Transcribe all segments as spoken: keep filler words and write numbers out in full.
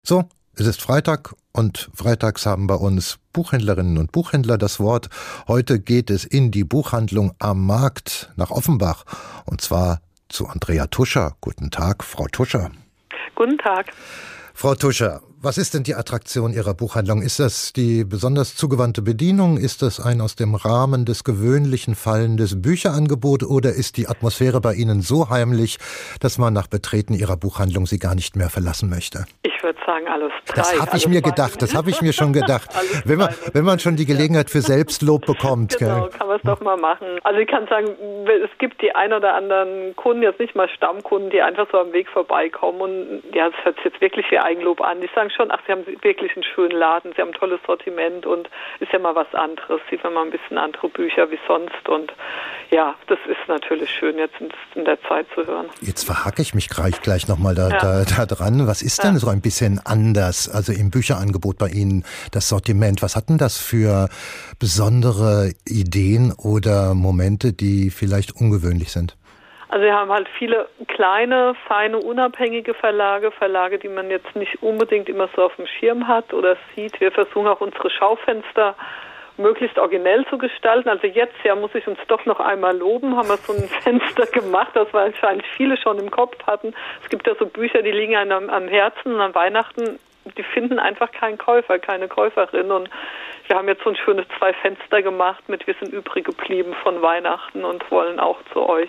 So, es ist Freitag und freitags haben bei uns Buchhändlerinnen und Buchhändler das Wort. Heute geht es in die Buchhandlung am Markt nach Offenbach und zwar zu Andrea Tuscher. Guten Tag, Frau Tuscher. Guten Tag. Frau Tuscher, was ist denn die Attraktion Ihrer Buchhandlung? Ist das die besonders zugewandte Bedienung? Ist das ein aus dem Rahmen des Gewöhnlichen fallendes Bücherangebot? Oder ist die Atmosphäre bei Ihnen so heimlich, dass man nach Betreten Ihrer Buchhandlung sie gar nicht mehr verlassen möchte? Ich würde sagen, alles drei. Das habe ich mir gedacht, das habe ich mir schon gedacht. wenn, man, wenn man schon die Gelegenheit für Selbstlob bekommt. Genau, gell? kann man es doch mal machen. Also ich kann sagen, es gibt die ein oder anderen Kunden, jetzt nicht mal Stammkunden, die einfach so am Weg vorbeikommen und ja, das hört sich jetzt wirklich wie Eigenlob an. Die sagen schon, ach, sie haben wirklich einen schönen Laden, sie haben ein tolles Sortiment und ist ja mal was anderes, sieht man mal ein bisschen andere Bücher wie sonst und ja, das ist natürlich schön, jetzt in der Zeit zu hören. Jetzt verhacke ich mich gleich, gleich nochmal da, ja. da, da dran. Was ist denn ja. so ein bisschen anders, also im Bücherangebot bei Ihnen, das Sortiment? Was hat denn das für besondere Ideen oder Momente, die vielleicht ungewöhnlich sind? Also wir haben halt viele kleine, feine, unabhängige Verlage, Verlage, die man jetzt nicht unbedingt immer so auf dem Schirm hat oder sieht. Wir versuchen auch unsere Schaufenster möglichst originell zu gestalten. Also jetzt ja muss ich uns doch noch einmal loben, haben wir so ein Fenster gemacht, das wahrscheinlich viele schon im Kopf hatten. Es gibt ja so Bücher, die liegen einem am Herzen und an Weihnachten, die finden einfach keinen Käufer, keine Käuferin und wir haben jetzt so ein schönes zwei Fenster gemacht mit wir sind übrig geblieben von Weihnachten und wollen auch zu euch.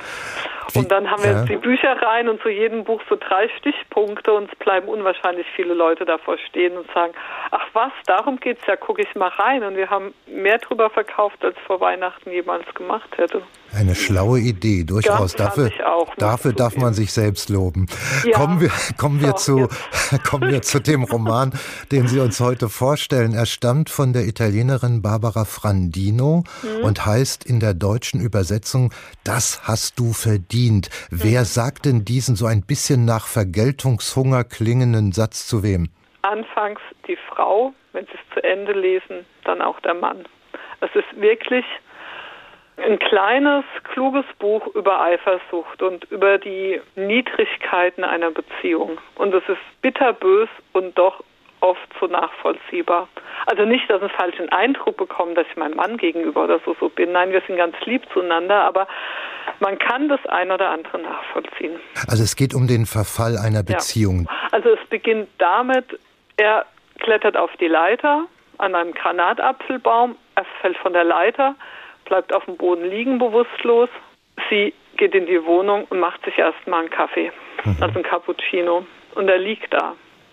Und dann haben wir ja. jetzt die Bücher rein und zu jedem Buch so drei Stichpunkte und es bleiben unwahrscheinlich viele Leute davor stehen und sagen, ach was, darum geht's ja, gucke ich mal rein. Und wir haben mehr drüber verkauft, als vor Weihnachten jemals gemacht hätte. Eine schlaue Idee, durchaus. Ja, dafür auch, dafür darf man sich selbst loben. Ja. Kommen wir, kommen wir, so, zu, kommen wir zu dem Roman, den Sie uns heute vorstellen. Er stammt von der Italienerin Barbara Frandino mhm. und heißt in der deutschen Übersetzung Das hast du verdient. Mhm. Wer sagt denn diesen so ein bisschen nach Vergeltungshunger klingenden Satz zu wem? Anfangs die Frau, wenn Sie es zu Ende lesen, dann auch der Mann. Es ist wirklich ein kleines, kluges Buch über Eifersucht und über die Niedrigkeiten einer Beziehung. Und es ist bitterbös und doch oft so nachvollziehbar. Also nicht, dass ich einen falschen Eindruck bekomme, dass ich meinem Mann gegenüber oder so, so bin. Nein, wir sind ganz lieb zueinander, aber man kann das ein oder andere nachvollziehen. Also es geht um den Verfall einer Beziehung. Ja. Also es beginnt damit, er klettert auf die Leiter an einem Granatapfelbaum, er fällt von der Leiter, bleibt auf dem Boden liegen, bewusstlos. Sie geht in die Wohnung und macht sich erstmal einen Kaffee, mhm. also ein Cappuccino. Und er liegt da.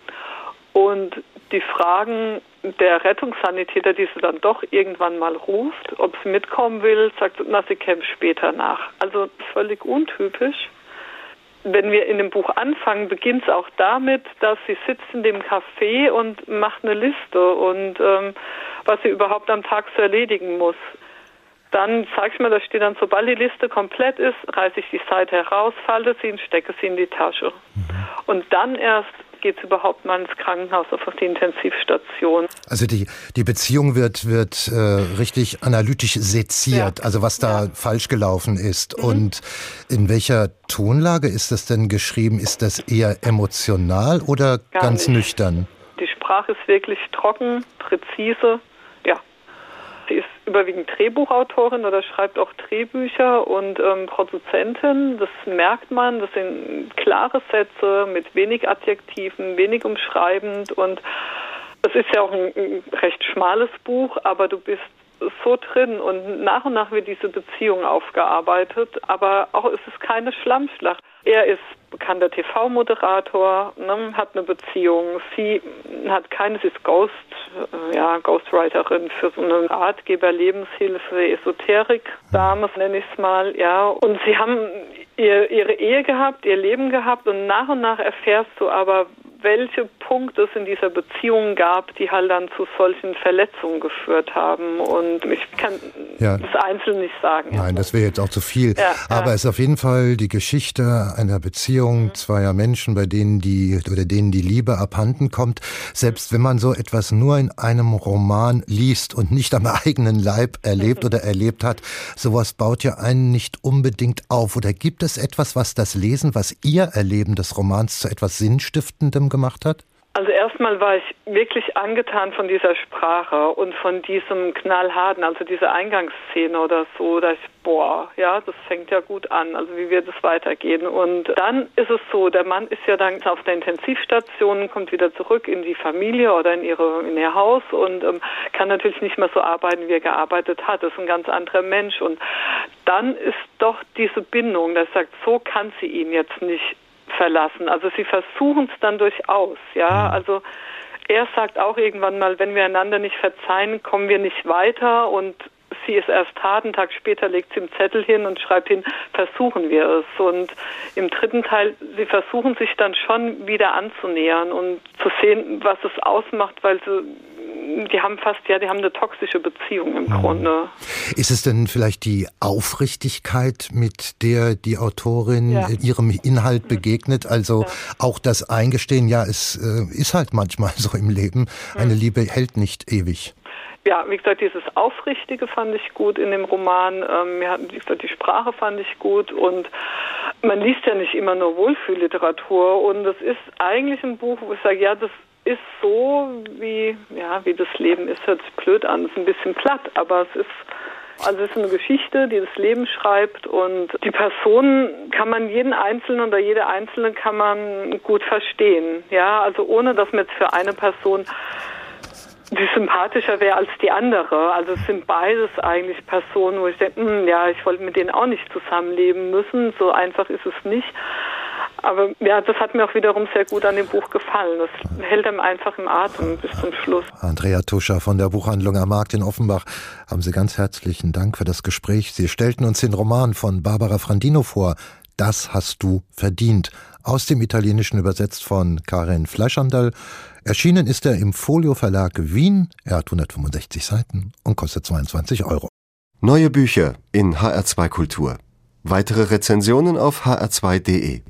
Und die Fragen der Rettungssanitäter, die sie dann doch irgendwann mal ruft, ob sie mitkommen will, sagt, na, sie käme später nach. Also völlig untypisch. Wenn wir in dem Buch anfangen, beginnt es auch damit, dass sie sitzt in dem Café und macht eine Liste und ähm, was sie überhaupt am Tag so erledigen muss. Dann sag ich mal, da steht dann, sobald die Liste komplett ist, reiße ich die Seite heraus, falte sie und stecke sie in die Tasche. Mhm. Und dann erst geht es überhaupt mal ins Krankenhaus, auf die Intensivstation. Also die, die Beziehung wird, wird äh, richtig analytisch seziert, ja. also was da ja. falsch gelaufen ist. Mhm. Und in welcher Tonlage ist das denn geschrieben? Ist das eher emotional oder Gar ganz nicht. nüchtern? Die Sprache ist wirklich trocken, präzise. Sie ist überwiegend Drehbuchautorin oder schreibt auch Drehbücher und ähm, Produzentin. Das merkt man. Das sind klare Sätze mit wenig Adjektiven, wenig umschreibend. Und es ist ja auch ein, ein recht schmales Buch, aber du bist so drin. Und nach und nach wird diese Beziehung aufgearbeitet. Aber auch es ist keine Schlammschlacht. Er ist bekannter T V-Moderator, ne, hat eine Beziehung. Sie hat keine, sie ist Ghost, äh, ja, Ghostwriterin für so eine Ratgeber, Lebenshilfe, Esoterik-Dame, nenne ich es mal, ja. Und sie haben ihr, ihre Ehe gehabt, ihr Leben gehabt und nach und nach erfährst du aber, welche Punkte es in dieser Beziehung gab, die halt dann zu solchen Verletzungen geführt haben. Und ich kann ja. das einzeln nicht sagen. Nein, das wäre jetzt auch zu viel. Ja, Aber ja. es ist auf jeden Fall die Geschichte einer Beziehung mhm. zweier Menschen, bei denen die oder denen die Liebe abhanden kommt. Selbst wenn man so etwas nur in einem Roman liest und nicht am eigenen Leib erlebt mhm. oder erlebt hat, sowas baut ja einen nicht unbedingt auf. Oder gibt es etwas, was das Lesen, was Ihr Erleben des Romans zu etwas Sinnstiftendem gemacht hat? Also manchmal war ich wirklich angetan von dieser Sprache und von diesem knallharten, also diese Eingangsszene oder so, da ich, boah, ja, das fängt ja gut an, also wie wird es weitergehen? Und dann ist es so, der Mann ist ja dann auf der Intensivstation, kommt wieder zurück in die Familie oder in ihre in ihr Haus und ähm, kann natürlich nicht mehr so arbeiten, wie er gearbeitet hat. Das ist ein ganz anderer Mensch. Und dann ist doch diese Bindung, dass er sagt, so kann sie ihn jetzt nicht verlassen. Also sie versuchen es dann durchaus, ja, also er sagt auch irgendwann mal, wenn wir einander nicht verzeihen, kommen wir nicht weiter und sie ist erst hart, einen Tag später legt sie einen Zettel hin und schreibt hin, versuchen wir es. Und im dritten Teil, sie versuchen sich dann schon wieder anzunähern und zu sehen, was es ausmacht, weil sie, die haben fast, ja, die haben eine toxische Beziehung im Grunde. Ist es denn vielleicht die Aufrichtigkeit, mit der die Autorin ja. ihrem Inhalt begegnet? Also ja. auch das Eingestehen, ja, es äh, ist halt manchmal so im Leben, eine Liebe hält nicht ewig. Ja, wie gesagt, dieses Aufrichtige fand ich gut in dem Roman. Ähm, mir hat, wie gesagt, die Sprache fand ich gut und man liest ja nicht immer nur Wohlfühlliteratur und es ist eigentlich ein Buch, wo ich sage, ja, das ist so, wie, ja, wie das Leben ist, hört sich blöd an, ist ein bisschen platt, aber es ist, also es ist eine Geschichte, die das Leben schreibt und die Person kann man jeden Einzelnen oder jede Einzelne kann man gut verstehen, ja, also ohne, dass man jetzt für eine Person die sympathischer wäre als die andere. Also es sind beides eigentlich Personen, wo ich denke, mh, ja, ich wollte mit denen auch nicht zusammenleben müssen. So einfach ist es nicht. Aber ja, das hat mir auch wiederum sehr gut an dem Buch gefallen. Das hält einem einfach im Atem bis zum Schluss. Andrea Tuscher von der Buchhandlung am Markt in Offenbach, haben Sie ganz herzlichen Dank für das Gespräch. Sie stellten uns den Roman von Barbara Frandino vor, Das hast du verdient, aus dem Italienischen übersetzt von Karin Fleischandl. Erschienen ist er im Folio Verlag Wien. Er hat hundertfünfundsechzig Seiten und kostet zweiundzwanzig Euro. Neue Bücher in H R zwei Kultur. Weitere Rezensionen auf h r zwei punkt de.